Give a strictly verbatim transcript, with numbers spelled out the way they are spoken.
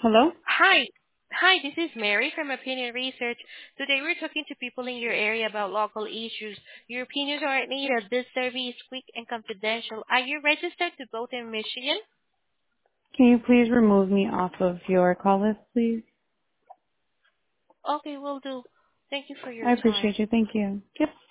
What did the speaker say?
Hello? Hi. Hi, this is Mary from Opinion Research. Today we're talking to people in your area about local issues. Your opinions are needed. This survey is quick and confidential. Are you registered to vote in Michigan? Can you please remove me off of your call list, please? Okay, will do. Thank you for your I time. appreciate you. Thank you. Yep.